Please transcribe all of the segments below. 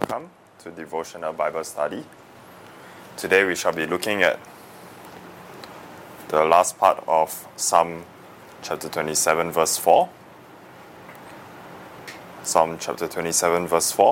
welcome to Devotional Bible Study. Today we shall be looking at the last part of Psalm chapter 27 verse 4. Psalm chapter 27 verse 4.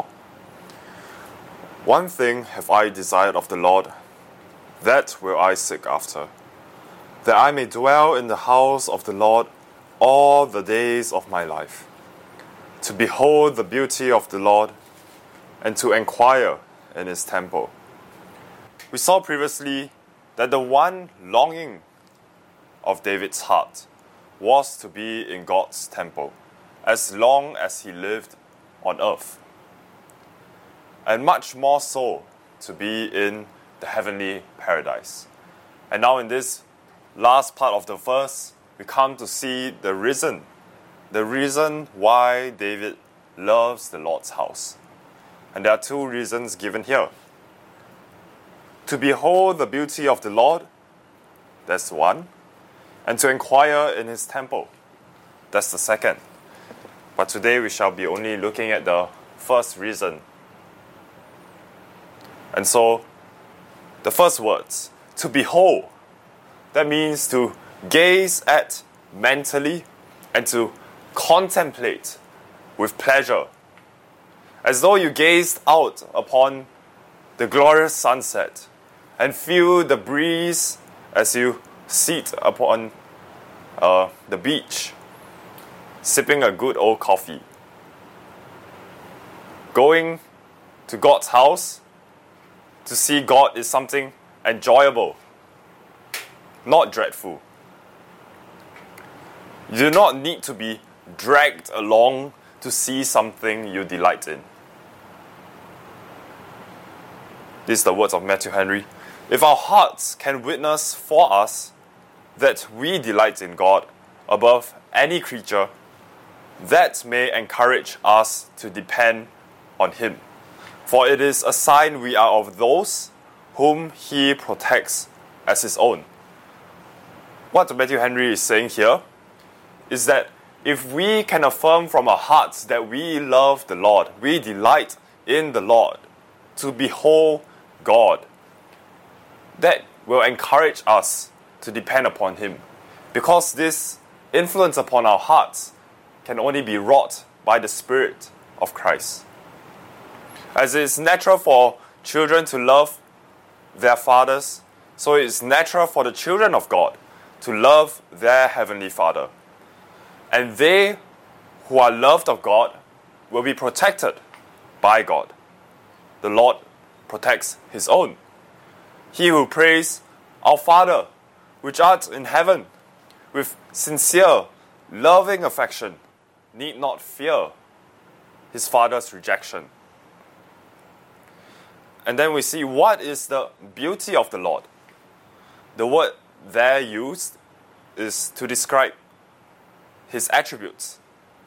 One thing have I desired of the Lord, that will I seek after, that I may dwell in the house of the Lord all the days of my life, to behold the beauty of the Lord, and to inquire in his temple. We saw previously that the one longing of David's heart was to be in God's temple as long as he lived on earth, and much more so to be in the heavenly paradise. And now in this last part of the verse, we come to see the reason why David loves the Lord's house. And there are two reasons given here. To behold the beauty of the Lord, that's one. And to inquire in his temple, that's the second. But today we shall be only looking at the first reason. And so, the first words, to behold, that means to gaze at mentally and to contemplate with pleasure, as though you gazed out upon the glorious sunset and feel the breeze as you sit upon the beach, sipping a good old coffee. Going to God's house to see God is something enjoyable, not dreadful. You do not need to be dragged along to see something you delight in. These are the words of Matthew Henry. If our hearts can witness for us that we delight in God above any creature, that may encourage us to depend on Him. For it is a sign we are of those whom He protects as His own. What Matthew Henry is saying here is that if we can affirm from our hearts that we love the Lord, we delight in the Lord, to behold God, that will encourage us to depend upon Him, because this influence upon our hearts can only be wrought by the Spirit of Christ. As it is natural for children to love their fathers, so it is natural for the children of God to love their Heavenly Father. And they who are loved of God will be protected by God. The Lord protects His own. He who prays, Our Father, which art in heaven, with sincere, loving affection, need not fear his Father's rejection. And then we see what is the beauty of the Lord. The word there used is to describe His attributes.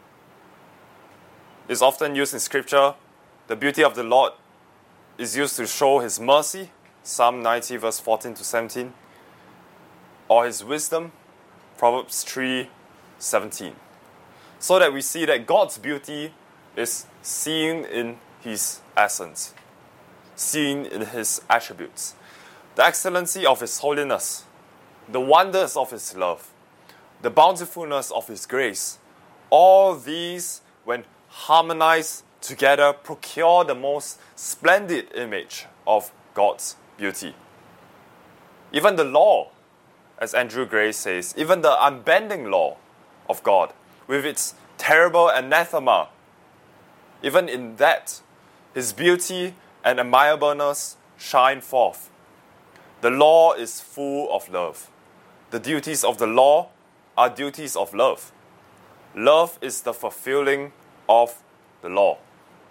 It's often used in Scripture. The beauty of the Lord is used to show His mercy, Psalm 90 verse 14 to 17, or His wisdom, Proverbs 3:17. So that we see that God's beauty is seen in His essence, seen in His attributes, the excellency of His holiness, the wonders of His love, the bountifulness of His grace. All these, when harmonized together, procure the most splendid image of God's beauty. Even the law, as Andrew Gray says, even the unbending law of God, with its terrible anathema, even in that, His beauty and admirableness shine forth. The law is full of love. The duties of the law are duties of love. Love is the fulfilling of the law.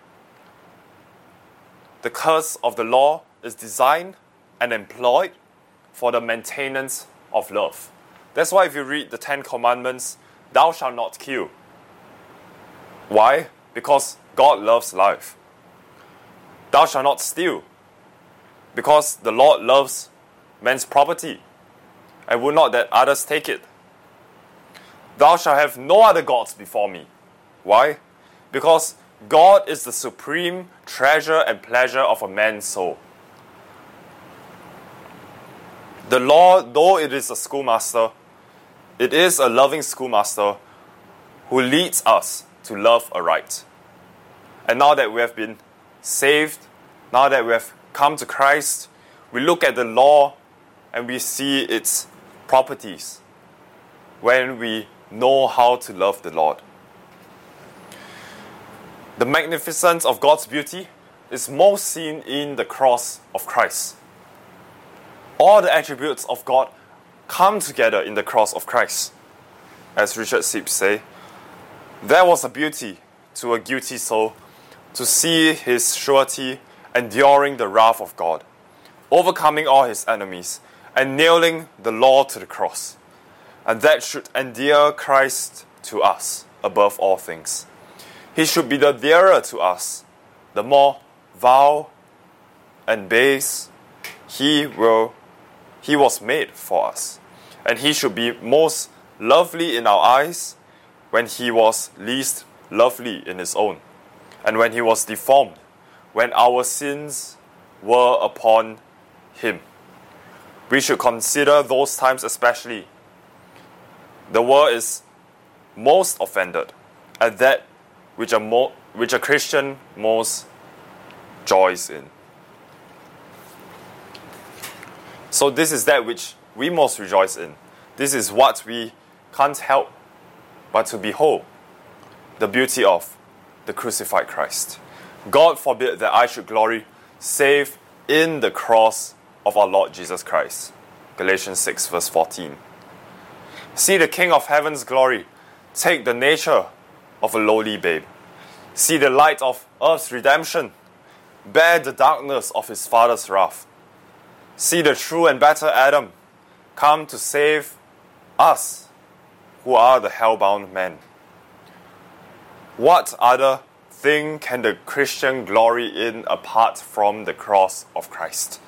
The curse of the law is designed and employed for the maintenance of love. That's why if you read the 10 Commandments, thou shalt not kill. Why? Because God loves life. Thou shalt not steal. Because the Lord loves man's property and would not that others take it. Thou shalt have no other gods before me. Why? Because God is the supreme treasure and pleasure of a man's soul. The law, though it is a schoolmaster, it is a loving schoolmaster who leads us to love aright. And now that we have been saved, now that we have come to Christ, we look at the law and we see its properties when we know how to love the Lord. The magnificence of God's beauty is most seen in the cross of Christ. All the attributes of God come together in the cross of Christ. As Richard Sibbes say, there was a beauty to a guilty soul to see his surety enduring the wrath of God, overcoming all his enemies, and nailing the law to the cross. And that should endear Christ to us above all things. He should be the dearer to us, the more vile and base he was made for us. And he should be most lovely in our eyes when he was least lovely in his own, and when he was deformed, when our sins were upon him. We should consider those times especially. The world is most offended at that which a Christian most joys in. So this is that which we most rejoice in. This is what we can't help but to behold, the beauty of the crucified Christ. God forbid that I should glory save in the cross of our Lord Jesus Christ. Galatians 6 verse 14. See the King of Heaven's glory take the nature of a lowly babe. See the light of earth's redemption bear the darkness of his Father's wrath. See the true and better Adam come to save us who are the hell-bound men. What other thing can the Christian glory in apart from the cross of Christ?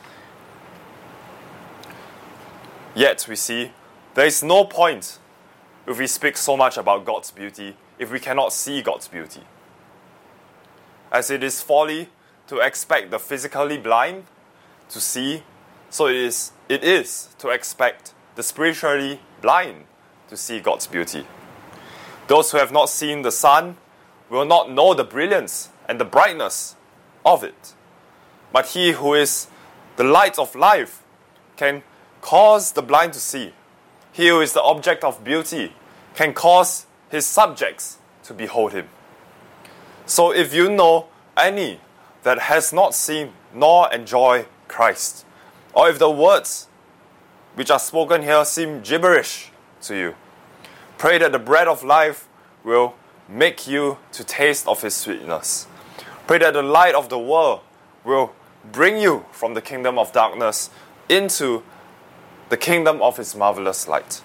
Yet we see there is no point if we speak so much about God's beauty if we cannot see God's beauty. As it is folly to expect the physically blind to see, so it is to expect the spiritually blind to see God's beauty. Those who have not seen the sun will not know the brilliance and the brightness of it. But he who is the light of life can cause the blind to see. He who is the object of beauty can cause his subjects to behold him. So if you know any that has not seen nor enjoy Christ, or if the words which are spoken here seem gibberish to you, pray that the bread of life will make you to taste of his sweetness. Pray that the light of the world will bring you from the kingdom of darkness into the kingdom of his marvelous light.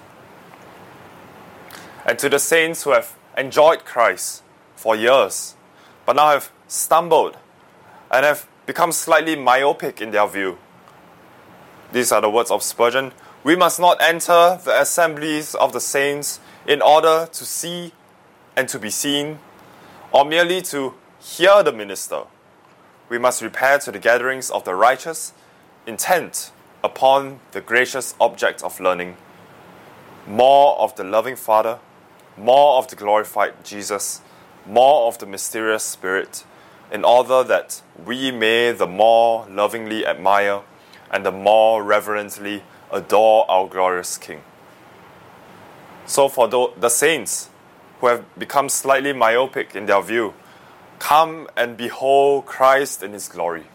And to the saints who have enjoyed Christ for years, but now have stumbled and have become slightly myopic in their view, these are the words of Spurgeon: we must not enter the assemblies of the saints in order to see and to be seen, or merely to hear the minister. We must repair to the gatherings of the righteous, intent upon the gracious object of learning, more of the loving Father, more of the glorified Jesus, more of the mysterious Spirit, in order that we may the more lovingly admire and the more reverently adore our glorious King. So for the saints who have become slightly myopic in their view, come and behold Christ in his glory.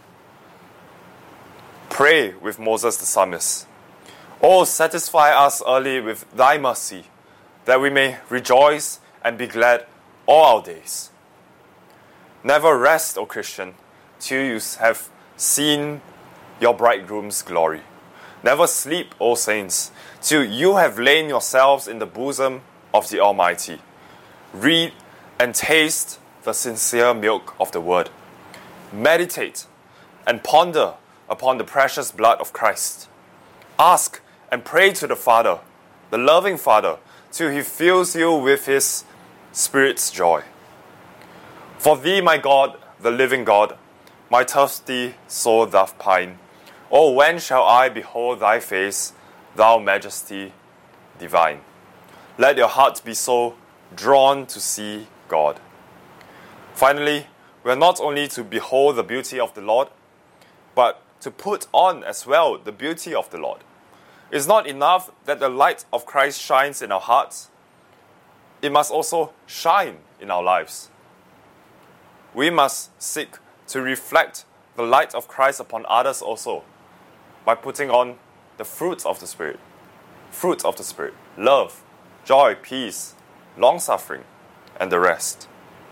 Pray with Moses the psalmist: "Oh, satisfy us early with thy mercy, that we may rejoice and be glad all our days." Never rest, O Christian, till you have seen your bridegroom's glory. Never sleep, O saints, till you have lain yourselves in the bosom of the Almighty. Read and taste the sincere milk of the Word. Meditate and ponder upon the precious blood of Christ. Ask and pray to the Father, the loving Father, till he fills you with his Spirit's joy. For thee, my God, the living God, my thirsty soul doth pine. Oh, when shall I behold thy face, thou majesty divine? Let your heart be so drawn to see God. Finally, we are not only to behold the beauty of the Lord, but to put on as well the beauty of the Lord. It's not enough that the light of Christ shines in our hearts. It must also shine in our lives. We must seek to reflect the light of Christ upon others also by putting on the fruits of the Spirit. Fruit of the Spirit: love, joy, peace, long-suffering, and the rest.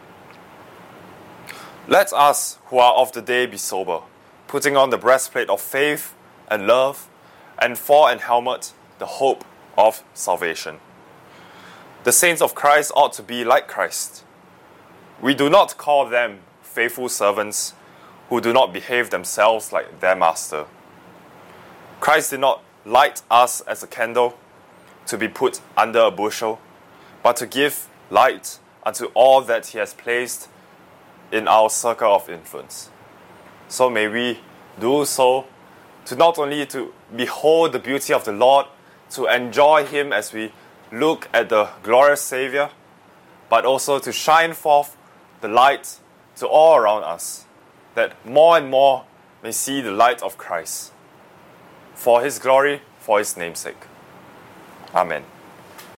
Let us who are of the day be sober, putting on the breastplate of faith and love, and for an helmet the hope of salvation. The saints of Christ ought to be like Christ. We do not call them faithful servants who do not behave themselves like their master. Christ did not light us as a candle to be put under a bushel, but to give light unto all that he has placed in our circle of influence. So may we do so to not only to behold the beauty of the Lord, to enjoy him as we look at the glorious Savior, but also to shine forth the light to all around us, that more and more may see the light of Christ, for his glory, for his name's sake. Amen.